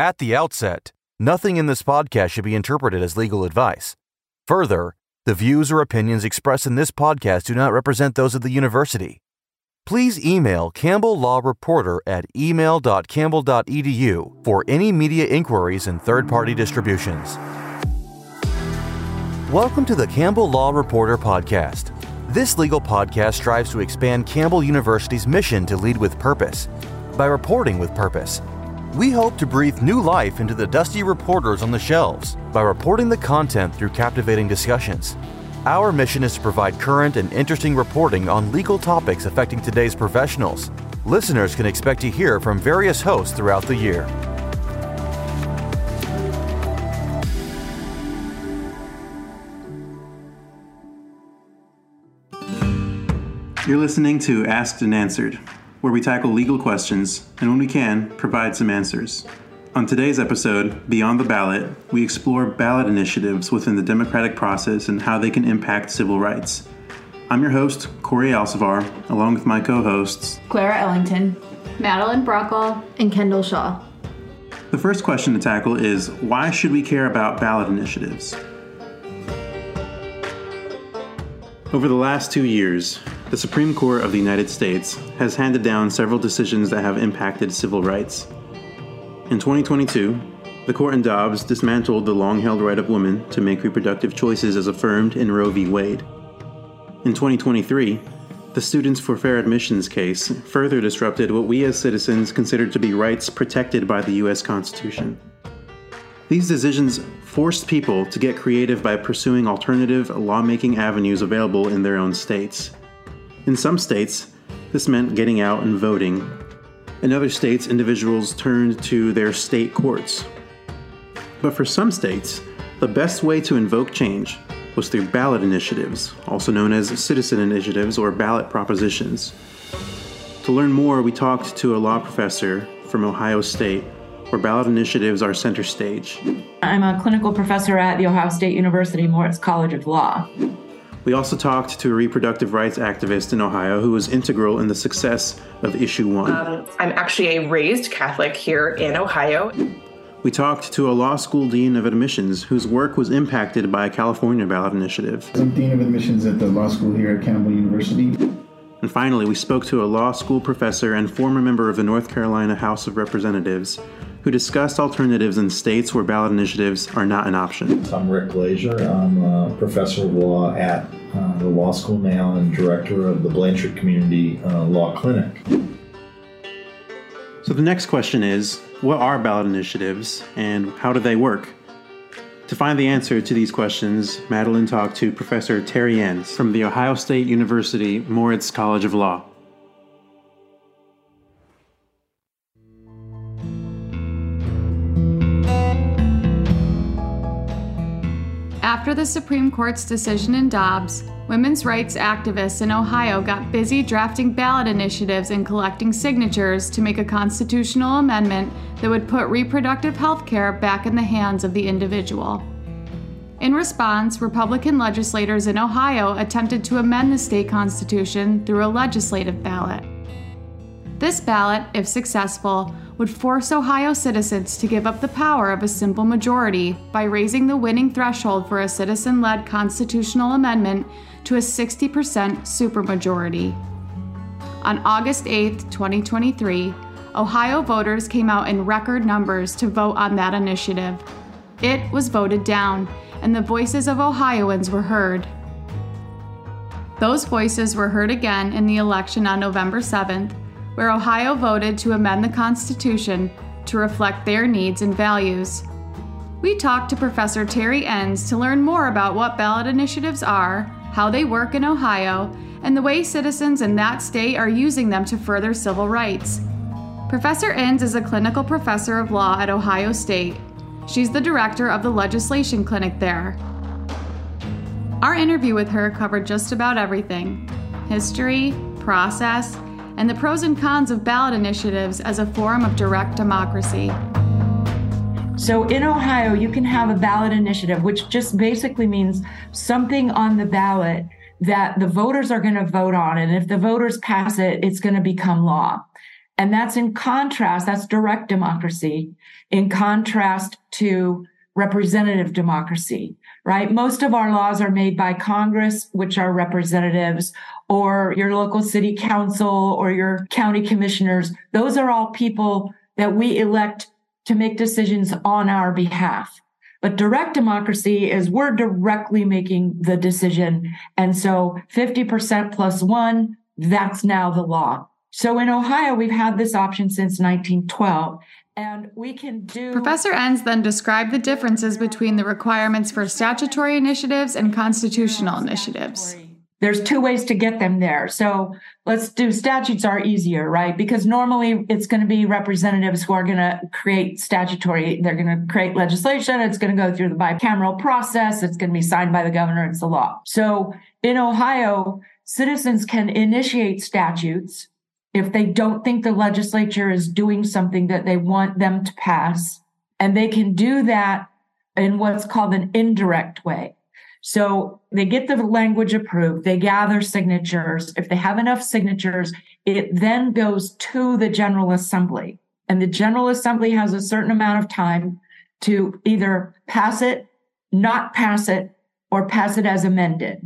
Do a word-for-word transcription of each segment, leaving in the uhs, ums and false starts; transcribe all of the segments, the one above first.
At the outset, nothing in this podcast should be interpreted as legal advice. Further, the views or opinions expressed in this podcast do not represent those of the university. Please email Campbell Law Reporter at email dot campbell dot e d u for any media inquiries and third-party distributions. Welcome to the Campbell Law Reporter podcast. This legal podcast strives to expand Campbell University's mission to lead with purpose by reporting with purpose. We hope to breathe new life into the dusty reporters on the shelves by reporting the content through captivating discussions. Our mission is to provide current and interesting reporting on legal topics affecting today's professionals. Listeners can expect to hear from various hosts throughout the year. You're listening to Asked and Answered, where we tackle legal questions and, when we can, provide some answers. On today's episode, Beyond the Ballot, we explore ballot initiatives within the democratic process and how they can impact civil rights. I'm your host, Corey Alcivar, along with my co-hosts, Clara Ellington, Madeline Brockle, and Kendall Shaw. The first question to tackle is, why should we care about ballot initiatives? Over the last two years, the Supreme Court of the United States has handed down several decisions that have impacted civil rights. In twenty twenty-two, the court in Dobbs dismantled the long-held right of women to make reproductive choices as affirmed in Roe v. Wade. In twenty twenty-three, the Students for Fair Admissions case further disrupted what we as citizens consider to be rights protected by the U S Constitution. These decisions forced people to get creative by pursuing alternative lawmaking avenues available in their own states. In some states, this meant getting out and voting. In other states, individuals turned to their state courts. But for some states, the best way to invoke change was through ballot initiatives, also known as citizen initiatives or ballot propositions. To learn more, we talked to a law professor from Ohio State, where ballot initiatives are center stage. I'm a clinical professor at the Ohio State University Moritz College of Law. We also talked to a reproductive rights activist in Ohio who was integral in the success of Issue one. Um, I'm actually a raised Catholic here in Ohio. We talked to a law school dean of admissions whose work was impacted by a California ballot initiative. I'm dean of admissions at the law school here at Campbell University. And finally, we spoke to a law school professor and former member of the North Carolina House of Representatives who discussed alternatives in states where ballot initiatives are not an option. I'm Rick Glazier. I'm a professor of law at uh, the law school now and director of the Blanchard Community uh, Law Clinic. So the next question is, what are ballot initiatives and how do they work? To find the answer to these questions, Madeline talked to Professor Terry Enns from the Ohio State University Moritz College of Law. After the Supreme Court's decision in Dobbs, women's rights activists in Ohio got busy drafting ballot initiatives and collecting signatures to make a constitutional amendment that would put reproductive health care back in the hands of the individual. In response, Republican legislators in Ohio attempted to amend the state constitution through a legislative ballot. This ballot, if successful, would force Ohio citizens to give up the power of a simple majority by raising the winning threshold for a citizen-led constitutional amendment to a sixty percent supermajority. On August eighth, twenty twenty-three, Ohio voters came out in record numbers to vote on that initiative. It was voted down, and the voices of Ohioans were heard. Those voices were heard again in the election on November seventh, where Ohio voted to amend the Constitution to reflect their needs and values. We talked to Professor Terry Enns to learn more about what ballot initiatives are, how they work in Ohio, and the way citizens in that state are using them to further civil rights. Professor Enns is a clinical professor of law at Ohio State. She's the director of the legislation clinic there. Our interview with her covered just about everything: history, process, and the pros and cons of ballot initiatives as a form of direct democracy. So in Ohio, you can have a ballot initiative, which just basically means something on the ballot that the voters are going to vote on. And if the voters pass it, it's going to become law. And that's in contrast, that's direct democracy, in contrast to representative democracy, right? Most of our laws are made by Congress, which are representatives, or your local city council or your county commissioners. Those are all people that we elect to make decisions on our behalf. But direct democracy is we're directly making the decision. And so fifty percent plus one, that's now the law. So in Ohio, we've had this option since nineteen twelve. And we can do... Professor Enns then described the differences between the requirements for statutory initiatives and constitutional initiatives. There's two ways to get them there. So let's do statutes are easier, right? Because normally it's going to be representatives who are going to create statutory, they're going to create legislation. It's going to go through the bicameral process. It's going to be signed by the governor. It's the law. So in Ohio, citizens can initiate statutes if they don't think the legislature is doing something that they want them to pass. And they can do that in what's called an indirect way. So they get the language approved, they gather signatures. If they have enough signatures, it then goes to the General Assembly. And the General Assembly has a certain amount of time to either pass it, not pass it, or pass it as amended.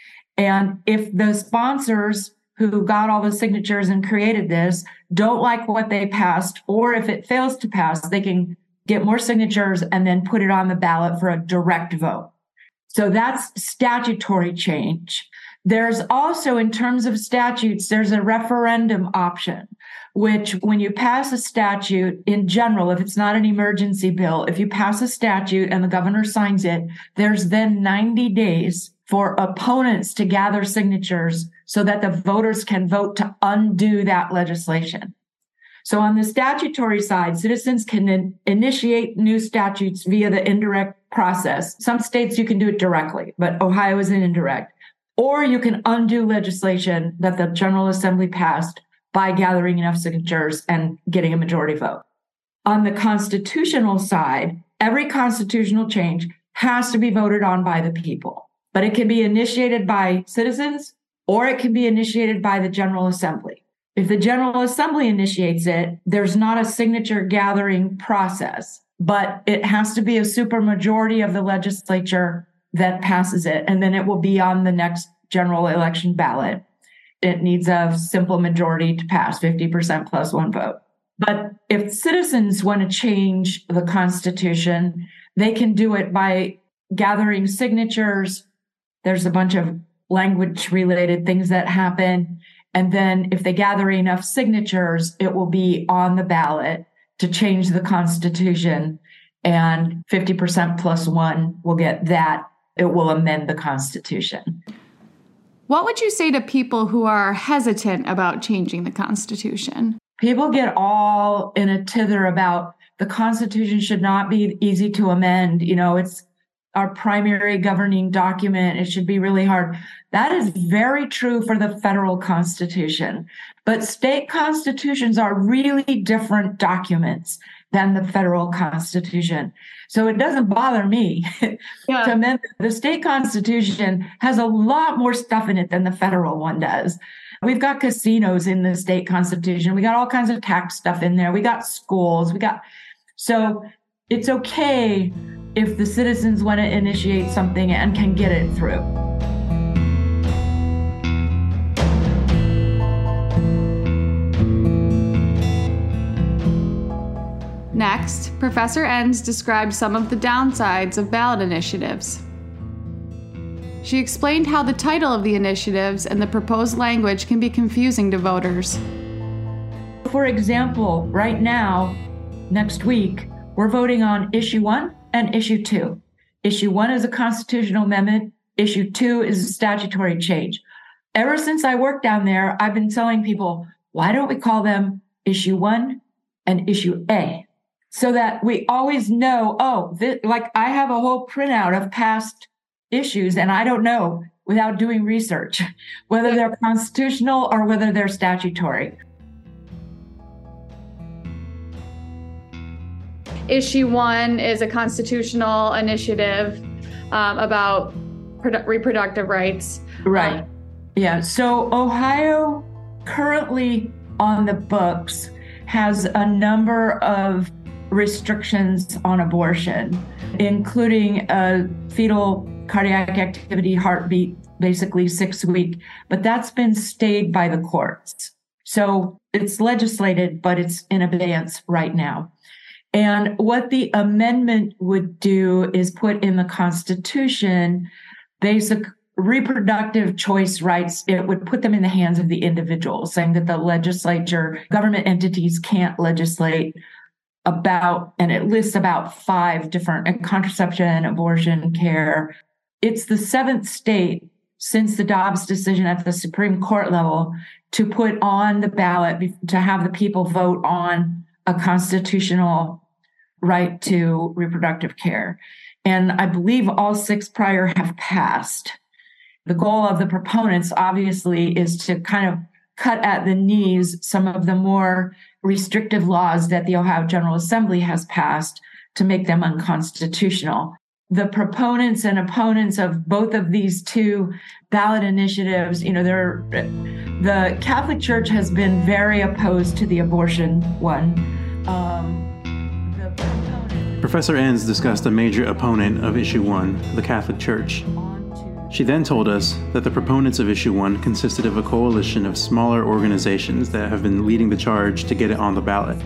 And if the sponsors who got all the signatures and created this don't like what they passed, or if it fails to pass, they can get more signatures and then put it on the ballot for a direct vote. So that's statutory change. There's also, in terms of statutes, there's a referendum option, which when you pass a statute in general, if it's not an emergency bill, if you pass a statute and the governor signs it, there's then ninety days for opponents to gather signatures so that the voters can vote to undo that legislation. So on the statutory side, citizens can in- initiate new statutes via the indirect process. Some states you can do it directly, but Ohio is an indirect. Or you can undo legislation that the General Assembly passed by gathering enough signatures and getting a majority vote. On the constitutional side, every constitutional change has to be voted on by the people, but it can be initiated by citizens or it can be initiated by the General Assembly. If the General Assembly initiates it, there's not a signature gathering process, but it has to be a supermajority of the legislature that passes it, and then it will be on the next general election ballot. It needs a simple majority to pass, fifty percent plus one vote. But if citizens want to change the Constitution, they can do it by gathering signatures. There's a bunch of language-related things that happen. And then if they gather enough signatures, it will be on the ballot to change the Constitution. And fifty percent plus one will get that. It will amend the Constitution. What would you say to people who are hesitant about changing the Constitution? People get all in a tither about the Constitution should not be easy to amend. You know, it's our primary governing document. It should be really hard. That is very true for the federal Constitution. But state constitutions are really different documents than the federal Constitution. So it doesn't bother me yeah. to amend. The state Constitution has a lot more stuff in it than the federal one does. We've got casinos in the state Constitution. We got all kinds of tax stuff in there. We got schools. We got, so it's okay if the citizens want to initiate something and can get it through. Next, Professor Enns described some of the downsides of ballot initiatives. She explained how the title of the initiatives and the proposed language can be confusing to voters. For example, right now, next week, we're voting on issue one and issue two. Issue one is a constitutional amendment. Issue two is a statutory change. Ever since I worked down there, I've been telling people, why don't we call them issue one and issue A? So that we always know, oh, this, like I have a whole printout of past issues and I don't know without doing research, whether they're constitutional or whether they're statutory. Issue one is a constitutional initiative um, about produ- reproductive rights. Right. Yeah. So Ohio currently on the books has a number of restrictions on abortion, including a fetal cardiac activity heartbeat, basically six week, but that's been stayed by the courts. So it's legislated, but it's in abeyance right now. And what the amendment would do is put in the Constitution basic reproductive choice rights. It would put them in the hands of the individual, saying that the legislature, government entities can't legislate about, and it lists about five different contraception, abortion, care. It's the seventh state since the Dobbs decision at the Supreme Court level to put on the ballot, to have the people vote on a constitutional right to reproductive care. And I believe all six prior have passed. The goal of the proponents, obviously, is to kind of cut at the knees some of the more restrictive laws that the Ohio General Assembly has passed to make them unconstitutional. The proponents and opponents of both of these two ballot initiatives, you know, they're, the Catholic Church has been very opposed to the abortion one. Um, the proponent- Professor Enns discussed a major opponent of Issue one, the Catholic Church. She then told us that the proponents of Issue one consisted of a coalition of smaller organizations that have been leading the charge to get it on the ballot.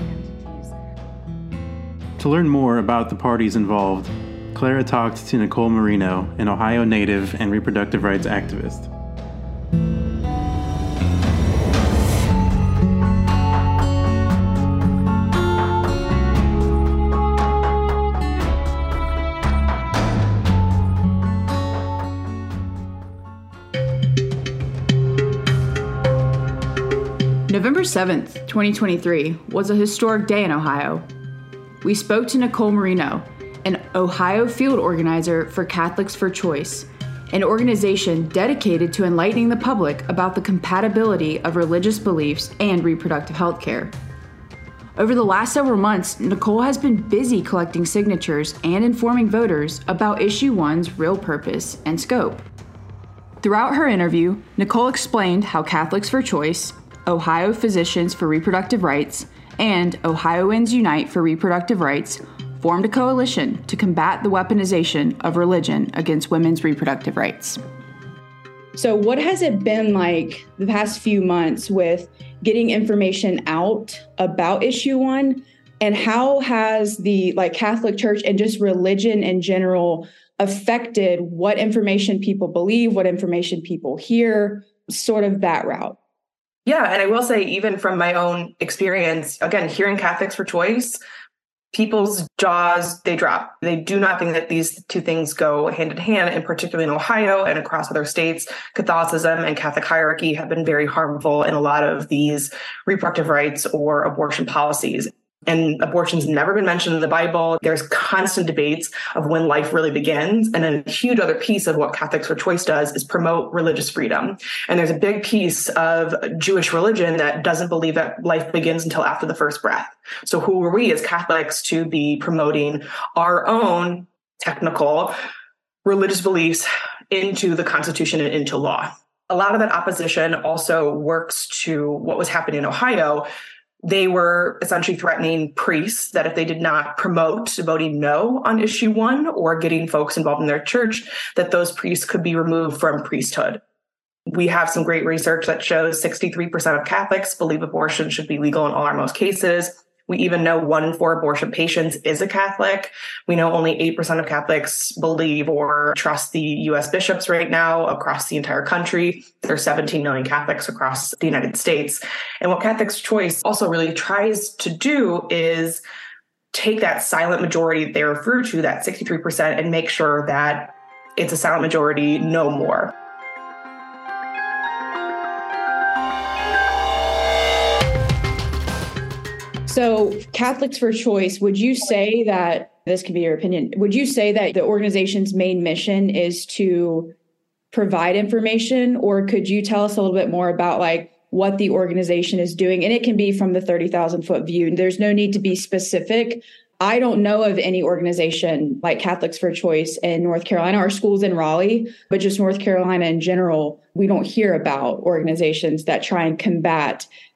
To learn more about the parties involved, Clara talked to Nicole Marino, an Ohio native and reproductive rights activist. November seventh, twenty twenty-three was a historic day in Ohio. We spoke to Nicole Marino, an Ohio field organizer for Catholics for Choice, an organization dedicated to enlightening the public about the compatibility of religious beliefs and reproductive health care. Over the last several months, Nicole has been busy collecting signatures and informing voters about Issue one's real purpose and scope. Throughout her interview, Nicole explained how Catholics for Choice, Ohio Physicians for Reproductive Rights, and Ohioans Unite for Reproductive Rights formed a coalition to combat the weaponization of religion against women's reproductive rights. So what has it been like the past few months with getting information out about Issue one, and how has the like Catholic Church and just religion in general affected what information people believe, what information people hear, sort of that route? Yeah, and I will say, even from my own experience, again, hearing Catholics for Choice, people's jaws, they drop. They do not think that these two things go hand in hand, and particularly in Ohio and across other states, Catholicism and Catholic hierarchy have been very harmful in a lot of these reproductive rights or abortion policies. And abortion's never been mentioned in the Bible. There's constant debates of when life really begins. And then a huge other piece of what Catholics for Choice does is promote religious freedom. And there's a big piece of Jewish religion that doesn't believe that life begins until after the first breath. So who are we as Catholics to be promoting our own technical religious beliefs into the Constitution and into law? A lot of that opposition also works to what was happening in Ohio. They were essentially threatening priests that if they did not promote voting no on Issue one or getting folks involved in their church, that those priests could be removed from priesthood. We have some great research that shows sixty-three percent of Catholics believe abortion should be legal in all or most cases. We even know one in four abortion patients is a Catholic. We know only eight percent of Catholics believe or trust the U S bishops right now across the entire country. There are seventeen million Catholics across the United States. And what Catholics Choice also really tries to do is take that silent majority they refer to, that sixty-three percent, and make sure that it's a silent majority no more. So Catholics for Choice, would you say that, this could be your opinion, would you say that the organization's main mission is to provide information, or could you tell us a little bit more about like what the organization is doing? And it can be from the thirty thousand foot view. There's no need to be specific. I don't know of any organization like Catholics for Choice in North Carolina. Our schools in Raleigh, but just North Carolina in general, we don't hear about organizations that try and combat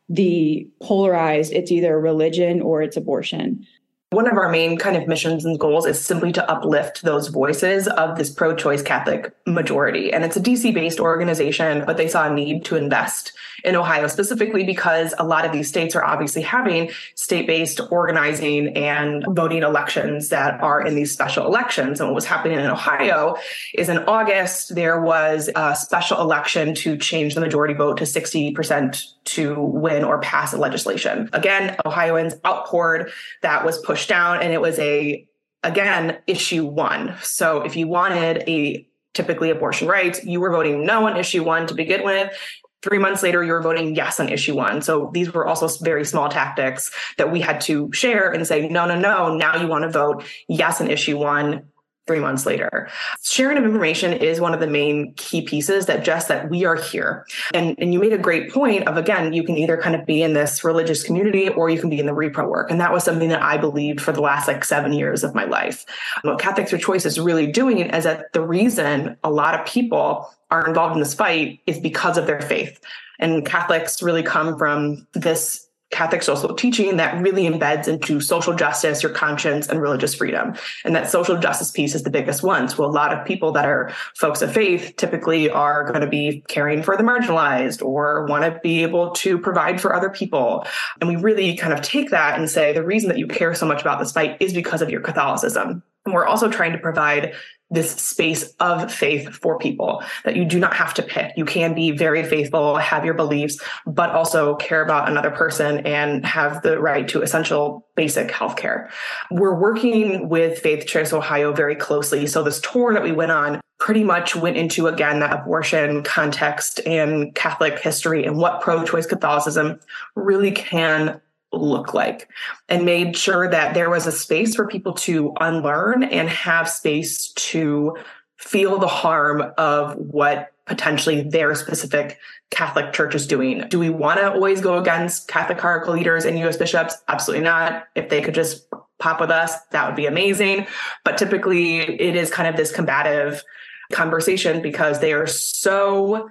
the polarized, it's either religion or it's abortion. One of our main kind of missions and goals is simply to uplift those voices of this pro-choice Catholic majority. And it's a D C-based organization, but they saw a need to invest in Ohio specifically because a lot of these states are obviously having state-based organizing and voting elections that are in these special elections. And what was happening in Ohio is in August, there was a special election to change the majority vote to sixty percent to win or pass a legislation. Again, Ohioans outpoured, that was pushed down, and it was a, again, issue one. So if you wanted a typically abortion rights, you were voting no on issue one to begin with. Three months later, you were voting yes on issue one. So these were also very small tactics that we had to share and say, no, no, no, now you want to vote yes on issue one three months later. Sharing of information is one of the main key pieces that just that we are here. And, and you made a great point of, again, you can either kind of be in this religious community or you can be in the repro work. And that was something that I believed for the last like seven years of my life. What Catholics for Choice is really doing is that the reason a lot of people are involved in this fight is because of their faith. And Catholics really come from this Catholic social teaching that really embeds into social justice, your conscience, and religious freedom. And that social justice piece is the biggest one. So a lot of people that are folks of faith typically are going to be caring for the marginalized or want to be able to provide for other people. And we really kind of take that and say, the reason that you care so much about this fight is because of your Catholicism. And we're also trying to provide this space of faith for people that you do not have to pick. You can be very faithful, have your beliefs, but also care about another person and have the right to essential basic healthcare. We're working with Faith Choice Ohio very closely. So this tour that we went on pretty much went into, again, that abortion context and Catholic history and what pro-choice Catholicism really can look like, and made sure that there was a space for people to unlearn and have space to feel the harm of what potentially their specific Catholic church is doing. Do we want to always go against Catholic hierarchical leaders and U S bishops? Absolutely not. If they could just pop with us, that would be amazing. But typically it is kind of this combative conversation because they are so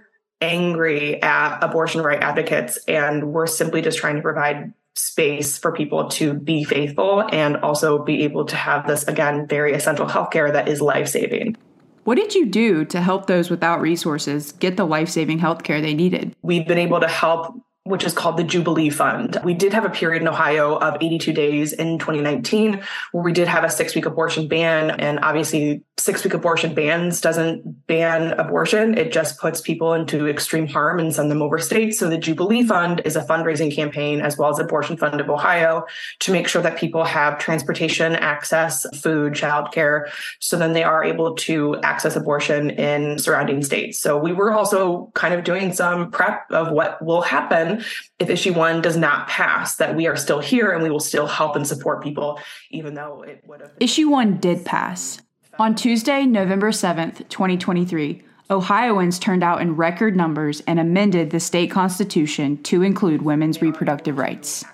angry at abortion right advocates, and we're simply just trying to provide space for people to be faithful and also be able to have this, again, very essential healthcare that is life-saving. What did you do to help those without resources get the life-saving healthcare they needed? We've been able to help, which is called the Jubilee Fund. We did have a period in Ohio of eighty-two days in twenty nineteen where we did have a six-week abortion ban. And obviously, six-week abortion bans doesn't ban abortion. It just puts people into extreme harm and send them overstate. So the Jubilee Fund is a fundraising campaign, as well as Abortion Fund of Ohio, to make sure that people have transportation, access, food, childcare, so then they are able to access abortion in surrounding states. So we were also kind of doing some prep of what will happen if issue one does not pass, that we are still here and we will still help and support people, even though it would have. Issue one did pass. On Tuesday, November seventh, twenty twenty-three, Ohioans turned out in record numbers and amended the state constitution to include women's reproductive rights.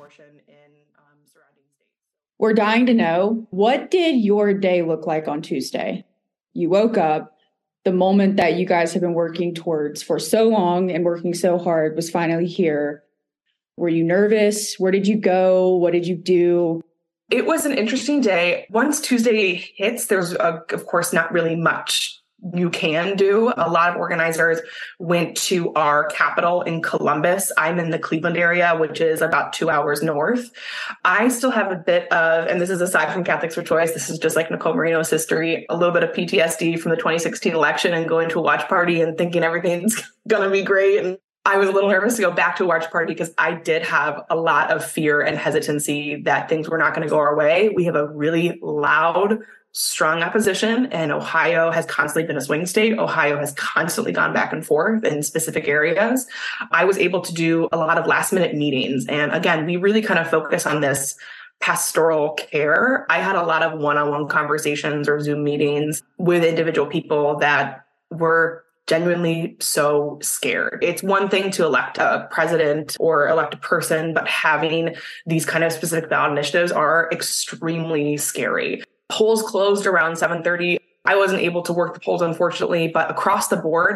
We're dying to know, what did your day look like on Tuesday? You woke up, the moment that you guys have been working towards for so long and working so hard was finally here. Were you nervous? Where did you go? What did you do? It was an interesting day. Once Tuesday hits, there's, uh, of course, not really much you can do. A lot of organizers went to our capital in Columbus. I'm in the Cleveland area, which is about two hours north. I still have a bit of, and this is aside from Catholics for Choice, this is just like Nicole Marino's history, a little bit of P T S D from the twenty sixteen election and going to a watch party and thinking everything's going to be great. And I was a little nervous to go back to a watch party because I did have a lot of fear and hesitancy that things were not going to go our way. We have a really loud, strong opposition, and Ohio has constantly been a swing state. Ohio has constantly gone back and forth in specific areas. I was able to do a lot of last minute meetings. And again, we really kind of focus on this pastoral care. I had a lot of one-on-one conversations or Zoom meetings with individual people that were genuinely so scared. It's one thing to elect a president or elect a person, but having these kind of specific ballot initiatives are extremely scary. Polls closed around seven thirty. I wasn't able to work the polls, unfortunately, but across the board,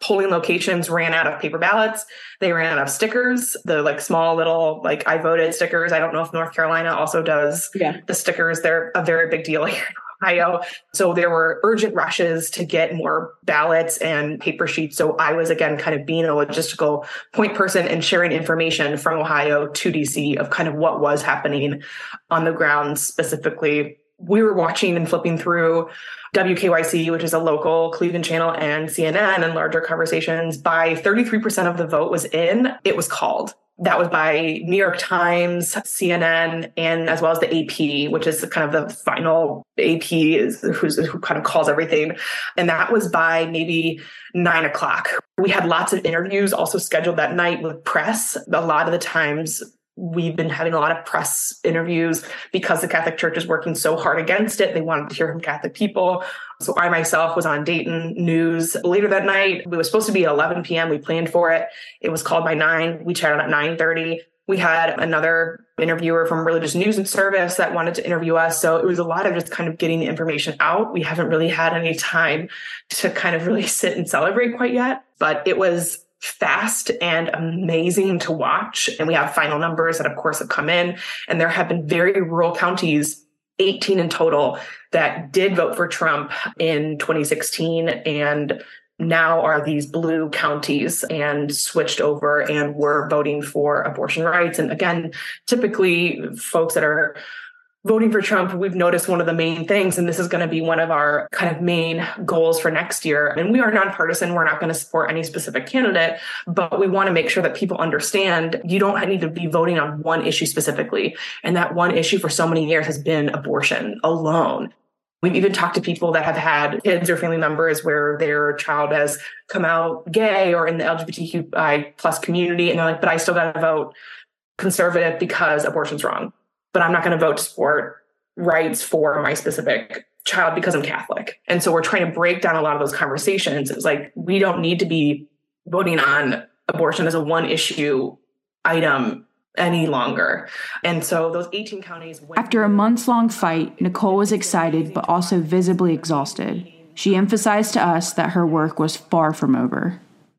polling locations ran out of paper ballots. They ran out of stickers, the like small little like I voted stickers. I don't know if North Carolina also does yeah. the stickers. They're a very big deal here in Ohio. So there were urgent rushes to get more ballots and paper sheets. So I was, again, kind of being a logistical point person and sharing information from Ohio to D C of kind of what was happening on the ground specifically. We were watching and flipping through W K Y C, which is a local Cleveland channel, and C N N and larger conversations. By thirty-three percent of the vote was in, it was called. That was by New York Times, C N N, and as well as the A P, which is kind of the final A P is who's, who kind of calls everything. And that was by maybe nine o'clock. We had lots of interviews also scheduled that night with press. A lot of the times we've been having a lot of press interviews because the Catholic Church is working so hard against it. They wanted to hear from Catholic people. So I myself was on Dayton News later that night. It was supposed to be at eleven p.m. We planned for it. It was called by nine. We chatted at nine thirty. We had another interviewer from Religious News and Service that wanted to interview us. So it was a lot of just kind of getting the information out. We haven't really had any time to kind of really sit and celebrate quite yet, but it was fast and amazing to watch. And we have final numbers that, of course, have come in. And there have been very rural counties, eighteen in total, that did vote for Trump in twenty sixteen and now are these blue counties and switched over and were voting for abortion rights. And again, typically folks that are voting for Trump, we've noticed one of the main things, and this is going to be one of our kind of main goals for next year. And we are nonpartisan. We're not going to support any specific candidate, but we want to make sure that people understand you don't need to be voting on one issue specifically. And that one issue for so many years has been abortion alone. We've even talked to people that have had kids or family members where their child has come out gay or in the L G B T Q I plus community. And they're like, but I still got to vote conservative because abortion's wrong. But I'm not going to vote to support rights for my specific child because I'm Catholic. And so we're trying to break down a lot of those conversations. It's like, we don't need to be voting on abortion as a one issue item any longer. And so those eighteen counties. After a months long fight, Nicole was excited, but also visibly exhausted. She emphasized to us that her work was far from over.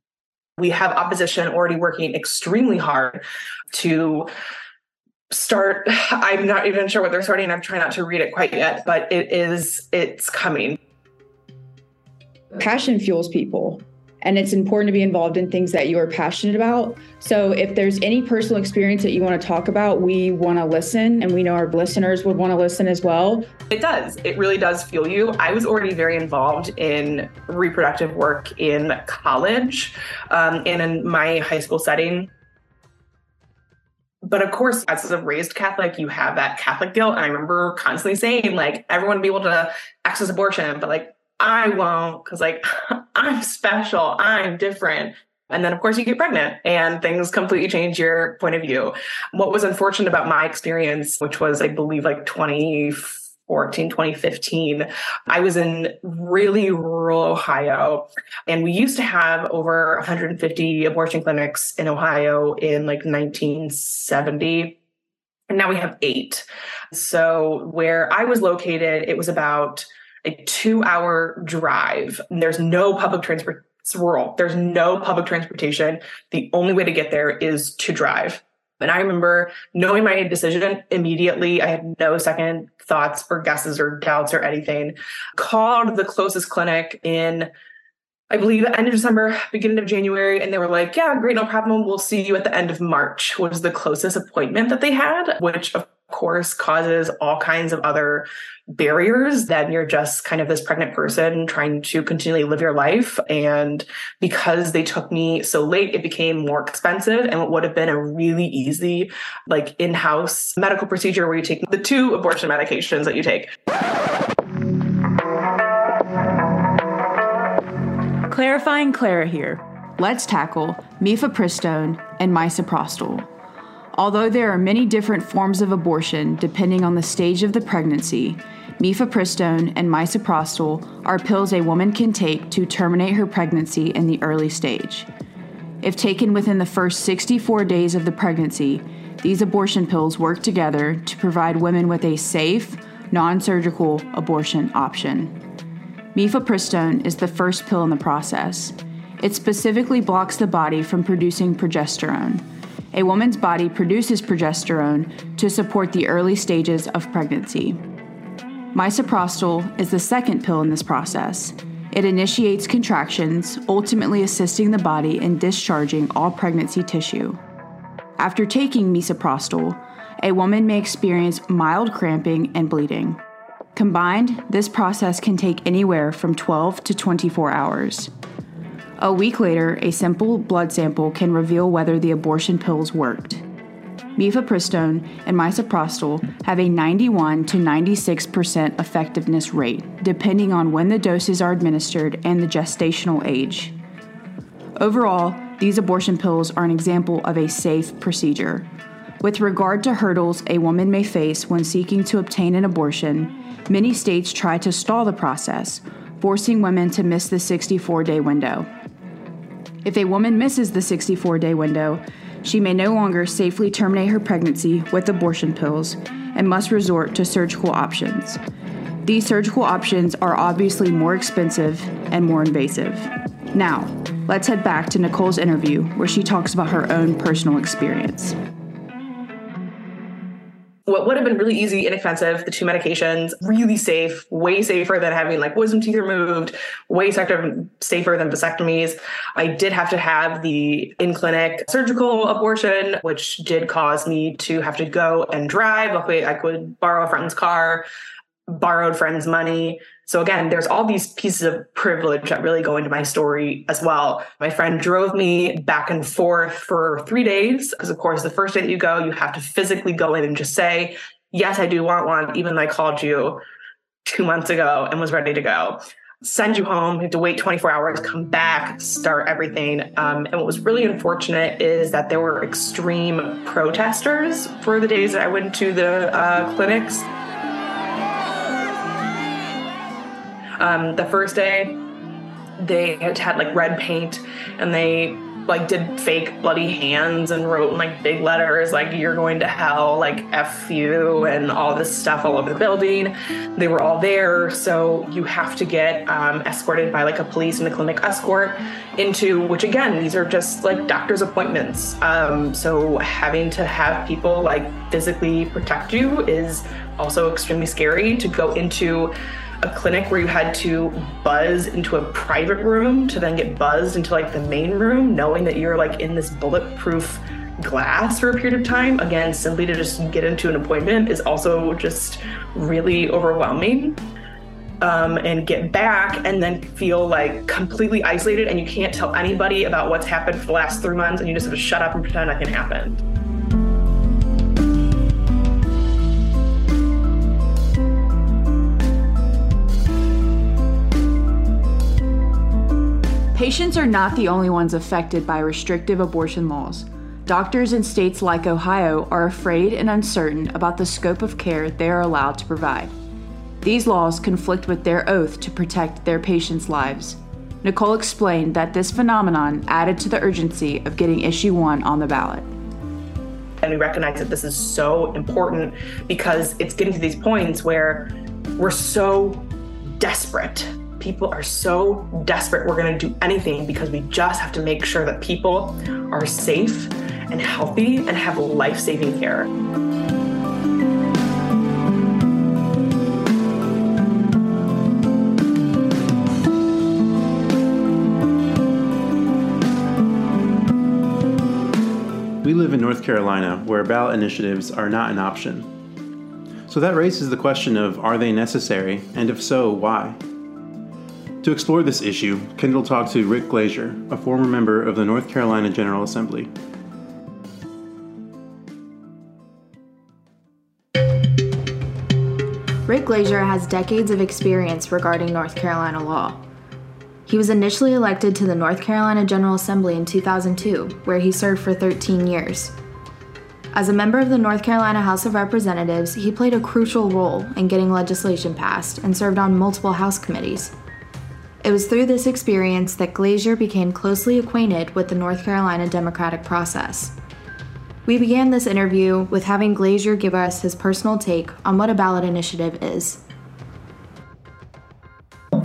We have opposition already working extremely hard to start. I'm not even sure what they're starting. I'm trying not to read it quite yet, but it is, it's coming. Passion fuels people, and it's important to be involved in things that you are passionate about. So if there's any personal experience that you want to talk about, we want to listen, and we know our listeners would want to listen as well. It does. It really does fuel you. I was already very involved in reproductive work in college um, and in my high school setting. But of course, as a raised Catholic, you have that Catholic guilt. And I remember constantly saying, like, everyone will be able to access abortion, but like, I won't, because like, I'm special, I'm different. And then, of course, you get pregnant and things completely change your point of view. What was unfortunate about my experience, which was, I believe, like twenty fourteen, twenty fifteen, I was in really rural Ohio, and we used to have over one hundred fifty abortion clinics in Ohio in like nineteen seventy. And now we have eight. So where I was located, it was about a two hour drive. There's no public transport. It's rural. There's no public transportation. The only way to get there is to drive. And I remember knowing my decision immediately. I had no second thoughts or guesses or doubts or anything. Called the closest clinic in, I believe, end of December, beginning of January. And they were like, yeah, great, no problem. We'll see you at the end of March, was the closest appointment that they had, which of course causes all kinds of other barriers. Then you're just kind of this pregnant person trying to continually live your life. And because they took me so late, it became more expensive. And what would have been a really easy, like in-house medical procedure where you take the two abortion medications that you take. Clarifying Clara here. Let's tackle mifepristone and misoprostol. Although there are many different forms of abortion depending on the stage of the pregnancy, mifepristone and misoprostol are pills a woman can take to terminate her pregnancy in the early stage. If taken within the first sixty-four days of the pregnancy, these abortion pills work together to provide women with a safe, non-surgical abortion option. Mifepristone is the first pill in the process. It specifically blocks the body from producing progesterone. A woman's body produces progesterone to support the early stages of pregnancy. Misoprostol is the second pill in this process. It initiates contractions, ultimately assisting the body in discharging all pregnancy tissue. After taking misoprostol, a woman may experience mild cramping and bleeding. Combined, this process can take anywhere from twelve to twenty-four hours. A week later, a simple blood sample can reveal whether the abortion pills worked. Mifepristone and misoprostol have a ninety-one to ninety-six percent effectiveness rate, depending on when the doses are administered and the gestational age. Overall, these abortion pills are an example of a safe procedure. With regard to hurdles a woman may face when seeking to obtain an abortion, many states try to stall the process, forcing women to miss the sixty-four day window. If a woman misses the sixty-four day window, she may no longer safely terminate her pregnancy with abortion pills and must resort to surgical options. These surgical options are obviously more expensive and more invasive. Now, let's head back to Nicole's interview where she talks about her own personal experience. What would have been really easy, inexpensive, the two medications, really safe, way safer than having like wisdom teeth removed, way safer, safer than vasectomies. I did have to have the in-clinic surgical abortion, which did cause me to have to go and drive. Luckily, I could borrow a friend's car, borrowed friends' money. So again, there's all these pieces of privilege that really go into my story as well. My friend drove me back and forth for three days because, of course, the first day that you go, you have to physically go in and just say, yes, I do want one, even though I called you two months ago and was ready to go. Send you home, you have to wait twenty-four hours, come back, start everything. Um, and what was really unfortunate is that there were extreme protesters for the days that I went to the uh, clinics. Um, the first day, they had, had like red paint and they like did fake bloody hands and wrote in like big letters, like you're going to hell, like F you and all this stuff all over the building. They were all there. So you have to get um, escorted by like a police and a clinic escort into, which again, these are just like doctor's appointments. Um, so having to have people like physically protect you is also extremely scary. To go into a clinic where you had to buzz into a private room to then get buzzed into like the main room, knowing that you're like in this bulletproof glass for a period of time, again, simply to just get into an appointment is also just really overwhelming. Um, and get back and then feel like completely isolated and you can't tell anybody about what's happened for the last three months and you just have to shut up and pretend nothing happened. Patients are not the only ones affected by restrictive abortion laws. Doctors in states like Ohio are afraid and uncertain about the scope of care they are allowed to provide. These laws conflict with their oath to protect their patients' lives. Nicole explained that this phenomenon added to the urgency of getting issue one on the ballot. And we recognize that this is so important because it's getting to these points where we're so desperate. People are so desperate. We're going to do anything because we just have to make sure that people are safe and healthy and have life-saving care. We live in North Carolina, where ballot initiatives are not an option. So that raises the question of, are they necessary? And if so, why? To explore this issue, Kendall talked to Rick Glazier, a former member of the North Carolina General Assembly. Rick Glazier has decades of experience regarding North Carolina law. He was initially elected to the North Carolina General Assembly in two thousand two, where he served for thirteen years. As a member of the North Carolina House of Representatives, he played a crucial role in getting legislation passed and served on multiple House committees. It was through this experience that Glazier became closely acquainted with the North Carolina democratic process. We began this interview with having Glazier give us his personal take on what a ballot initiative is.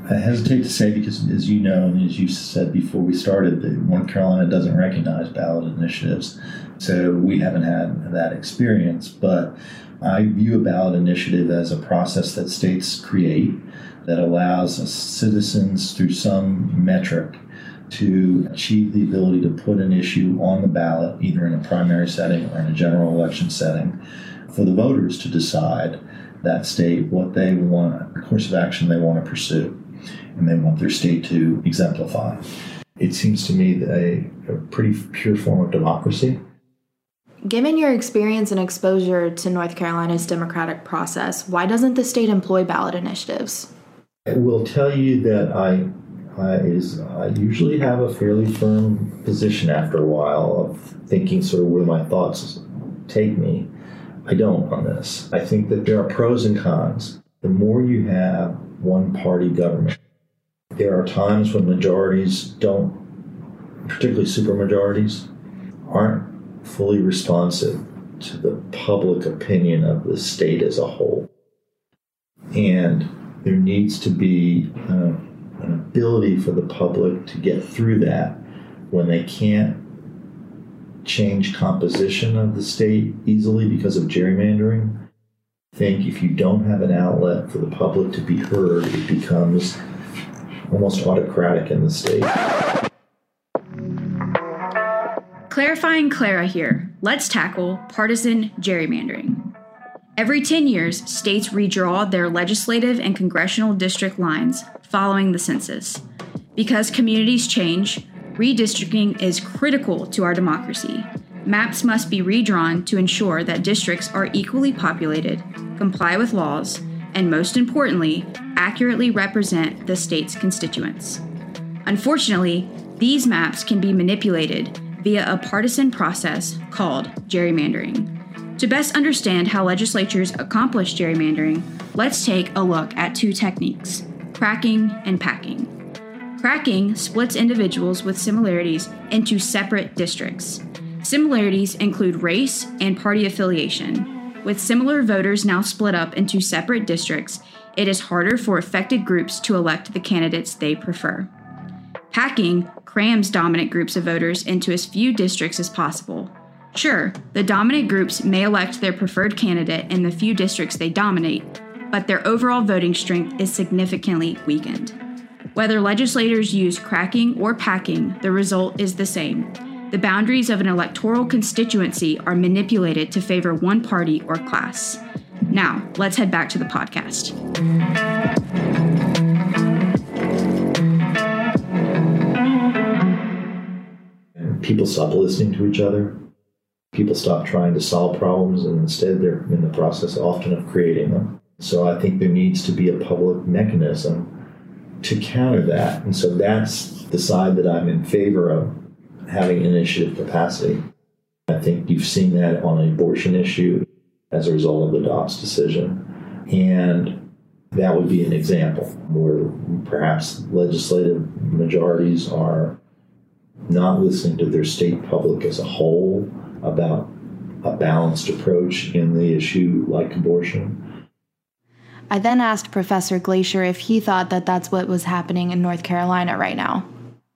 I hesitate to say because, as you know, and as you said before we started, that North Carolina doesn't recognize ballot initiatives. So we haven't had that experience. But I view a ballot initiative as a process that states create that allows citizens through some metric to achieve the ability to put an issue on the ballot, either in a primary setting or in a general election setting, for the voters to decide that state what they want, the course of action they want to pursue, and they want their state to exemplify. It seems to me a, a pretty pure form of democracy. Given your experience and exposure to North Carolina's democratic process, why doesn't the state employ ballot initiatives? I will tell you that I, I, is, I usually have a fairly firm position after a while of thinking sort of where my thoughts take me. I don't on this. I think that there are pros and cons. The more you have one-party government, there are times when majorities don't, particularly supermajorities, aren't fully responsive to the public opinion of the state as a whole. And there needs to be uh, an ability for the public to get through that when they can't change composition of the state easily because of gerrymandering. I think if you don't have an outlet for the public to be heard, it becomes almost autocratic in the state. Clarifying Clara here, let's tackle partisan gerrymandering. Every ten years, states redraw their legislative and congressional district lines following the census. Because communities change, redistricting is critical to our democracy. Maps must be redrawn to ensure that districts are equally populated, comply with laws, and most importantly, accurately represent the state's constituents. Unfortunately, these maps can be manipulated via a partisan process called gerrymandering. To best understand how legislatures accomplish gerrymandering, let's take a look at two techniques, cracking and packing. Cracking splits individuals with similarities into separate districts. Similarities include race and party affiliation. With similar voters now split up into separate districts, it is harder for affected groups to elect the candidates they prefer. Packing crams dominant groups of voters into as few districts as possible. Sure, the dominant groups may elect their preferred candidate in the few districts they dominate, but their overall voting strength is significantly weakened. Whether legislators use cracking or packing, the result is the same. The boundaries of an electoral constituency are manipulated to favor one party or class. Now, let's head back to the podcast. People stop listening to each other. People stop trying to solve problems, and instead they're in the process often of creating them. So I think there needs to be a public mechanism to counter that. And so that's the side that I'm in favor of, having initiative capacity. I think you've seen that on the abortion issue as a result of the Dobbs decision. And that would be an example where perhaps legislative majorities are not listening to their state public as a whole about a balanced approach in the issue like abortion. I then asked Professor Glacier if he thought that that's what was happening in North Carolina right now.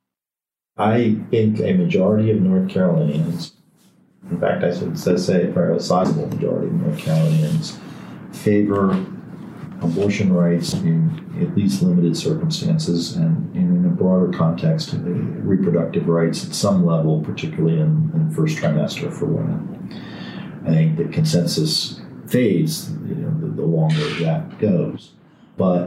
I think a majority of North Carolinians, in fact, I should say a sizable majority of North Carolinians, favor abortion rights in at least limited circumstances and in a broader context, reproductive rights at some level, particularly in, in the first trimester for women. I think the consensus fades, you know, the, the longer that goes. But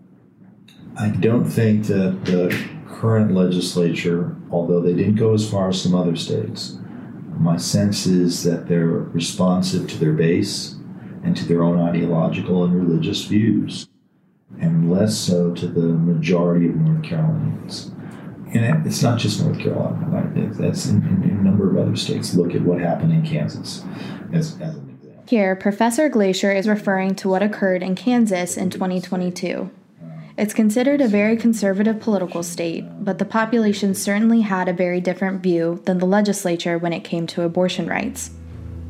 I don't think that the current legislature, although they didn't go as far as some other states, my sense is that they're responsive to their base and to their own ideological and religious views, and less so to the majority of North Carolinians. And it's not just North Carolina, right? That's in, in, in a number of other states. Look at what happened in Kansas as, as an example. Here, Professor Glacier is referring to what occurred in Kansas in twenty twenty-two. It's considered a very conservative political state, but the population certainly had a very different view than the legislature when it came to abortion rights.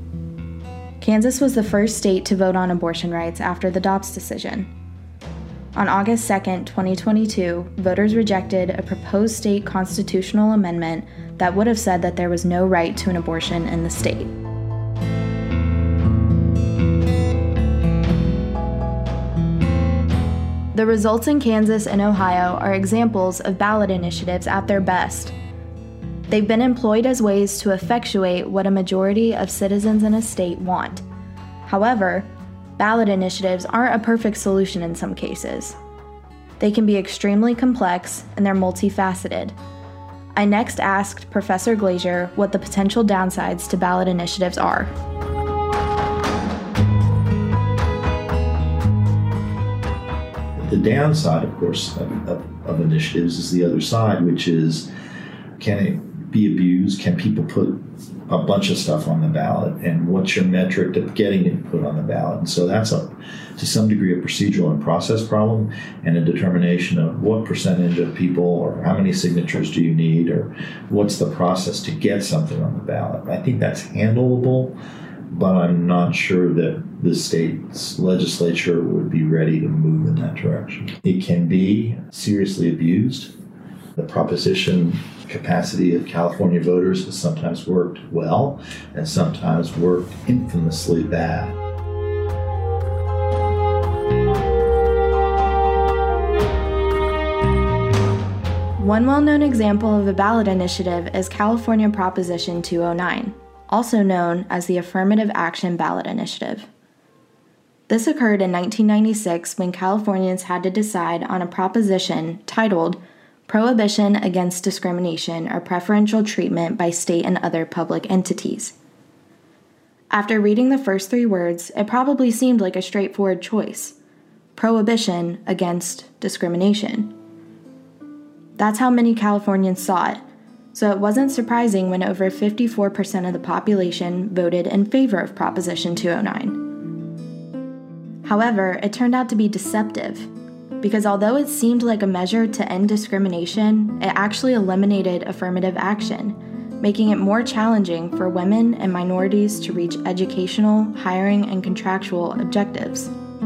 Kansas was the first state to vote on abortion rights after the Dobbs decision. On August second, twenty twenty-two, voters rejected a proposed state constitutional amendment that would have said that there was no right to an abortion in the state. The results in Kansas and Ohio are examples of ballot initiatives at their best. They've been employed as ways to effectuate what a majority of citizens in a state want. However, ballot initiatives aren't a perfect solution in some cases. They can be extremely complex and they're multifaceted. I next asked Professor Glazier what the potential downsides to ballot initiatives are. The downside, of course, of, of, of initiatives is the other side, which is, can it be abused? Can people put a bunch of stuff on the ballot? And what's your metric of getting it put on the ballot? And so that's, a, to some degree, a procedural and process problem, and a determination of what percentage of people or how many signatures do you need, or what's the process to get something on the ballot. I think that's handleable, but I'm not sure that the state's legislature would be ready to move in that direction. It can be seriously abused. The proposition capacity of California voters has sometimes worked well and sometimes worked infamously bad. One well-known example of a ballot initiative is California Proposition two oh nine, also known as the Affirmative Action Ballot Initiative. This occurred in nineteen ninety-six when Californians had to decide on a proposition titled Prohibition Against Discrimination or Preferential Treatment by State and Other Public Entities. After reading the first three words, it probably seemed like a straightforward choice. Prohibition against discrimination. That's how many Californians saw it, so it wasn't surprising when over fifty-four percent of the population voted in favor of Proposition two oh nine. However, it turned out to be deceptive, because although it seemed like a measure to end discrimination, it actually eliminated affirmative action, making it more challenging for women and minorities to reach educational, hiring, and contractual objectives.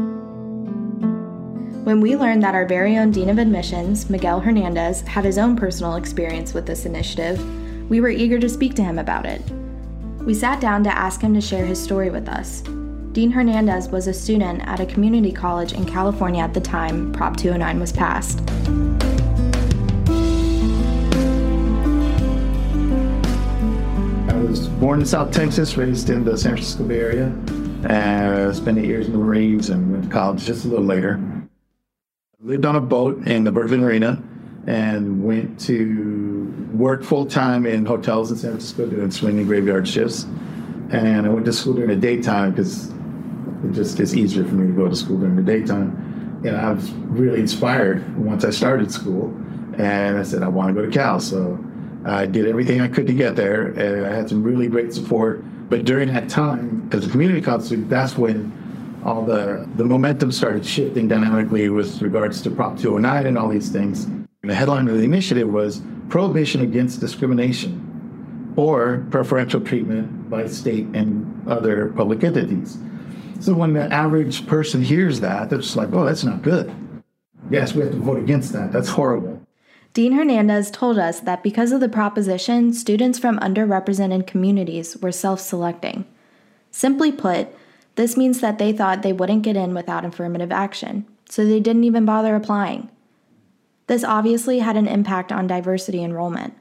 When we learned that our very own Dean of Admissions, Miguel Hernandez, had his own personal experience with this initiative, we were eager to speak to him about it. We sat down to ask him to share his story with us. Dean Hernandez was a student at a community college in California at the time Prop two oh nine was passed. I was born in South Texas, raised in the San Francisco Bay Area, and spent eight years in the Marines and went to college just a little later. Lived on a boat in the Berkeley Marina and went to work full-time in hotels in San Francisco doing swinging graveyard shifts. And I went to school during the daytime because it just is easier for me to go to school during the daytime. And I was really inspired once I started school. And I said, I want to go to Cal. So I did everything I could to get there. And I had some really great support. But during that time, as a community college student, that's when all the, the momentum started shifting dynamically with regards to Prop two oh nine and all these things. And the headline of the initiative was Prohibition Against Discrimination or Preferential Treatment by State and Other Public Entities. So when the average person hears that, they're just like, oh, that's not good. Yes, we have to vote against that. That's horrible. Dean Hernandez told us that because of the proposition, students from underrepresented communities were self-selecting. Simply put, this means that they thought they wouldn't get in without affirmative action, so they didn't even bother applying. This obviously had an impact on diversity enrollment.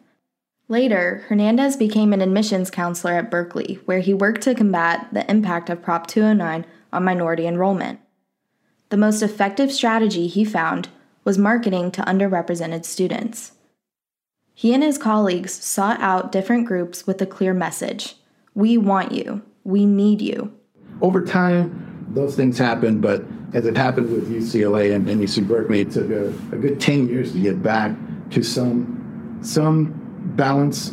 Later, Hernandez became an admissions counselor at Berkeley, where he worked to combat the impact of Prop two oh nine on minority enrollment. The most effective strategy he found was marketing to underrepresented students. He and his colleagues sought out different groups with a clear message. We want you. We need you. Over time, those things happened, but as it happened with U C L A and, and U C Berkeley, it took a, a good ten years to get back to some, some balance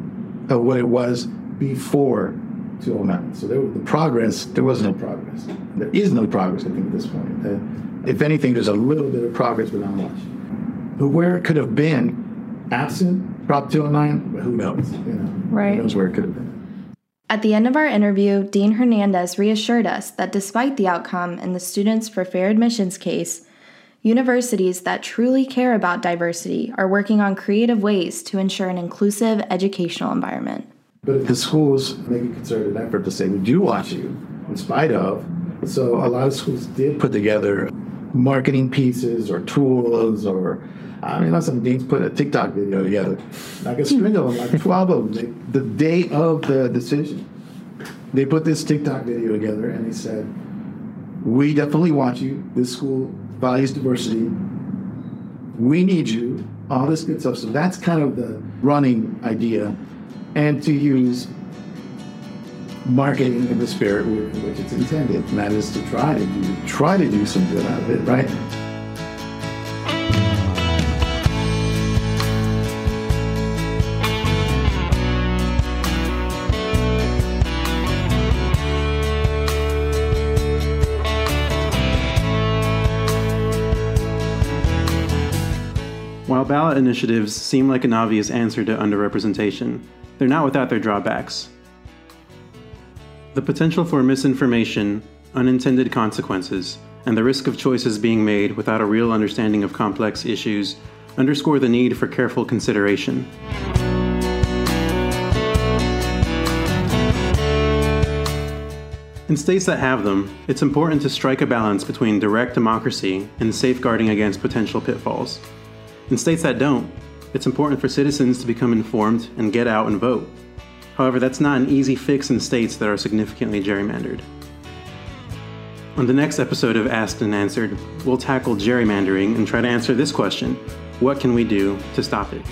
of what it was before two oh nine. So there was the progress, there was no progress. There is no progress, I think, at this point. Uh, if anything, there's a little bit of progress, but not much. But where it could have been absent Prop two oh nine, who knows? You know, right. Who knows where it could have been. At the end of our interview, Dean Hernandez reassured us that despite the outcome in the Students for Fair Admissions case, Universities that truly care about diversity are working on creative ways to ensure an inclusive educational environment. But the schools make a concerted effort to say, we do want you, in spite of. So a lot of schools did put together marketing pieces or tools, or, I mean, some deans put a TikTok video together. Like a string of them, like twelve of them. They, the day of the decision, they put this TikTok video together and they said, we definitely want you. This school values diversity. We need you. All this good stuff. So that's kind of the running idea. And to use marketing in the spirit in which it's intended, and that is to try to do, try to do some good out of it, right? While ballot initiatives seem like an obvious answer to underrepresentation, they're not without their drawbacks. The potential for misinformation, unintended consequences, and the risk of choices being made without a real understanding of complex issues underscore the need for careful consideration. In states that have them, it's important to strike a balance between direct democracy and safeguarding against potential pitfalls. In states that don't, it's important for citizens to become informed and get out and vote. However, that's not an easy fix in states that are significantly gerrymandered. On the next episode of Asked and Answered, we'll tackle gerrymandering and try to answer this question: what can we do to stop it?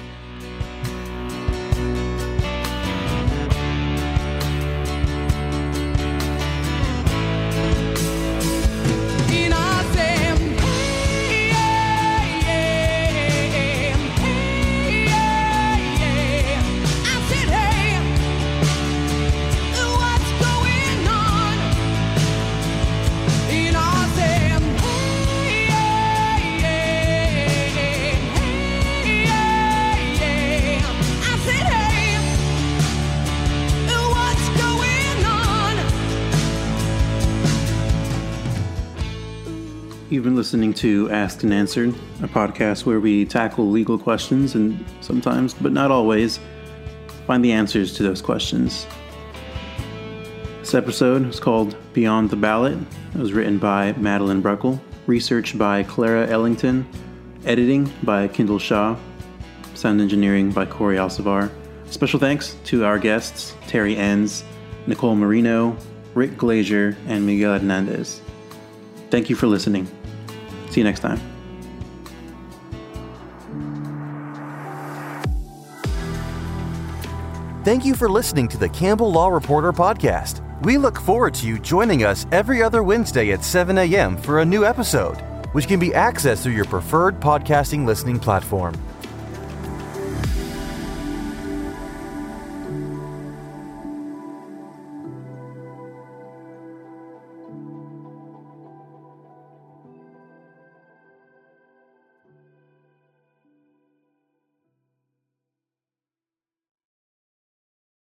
You've been listening to Asked and Answered, a podcast where we tackle legal questions and sometimes, but not always, find the answers to those questions. This episode is called Beyond the Ballot. It was written by Madeline Bruckle, researched by Clara Ellington, editing by Kendall Shaw, sound engineering by Corey Alcivar. Special thanks to our guests, Terry Enns, Nicole Marino, Rick Glazier, and Miguel Hernandez. Thank you for listening. See you next time. Thank you for listening to the Campbell Law Reporter podcast. We look forward to you joining us every other Wednesday at seven a.m. for a new episode, which can be accessed through your preferred podcasting listening platform.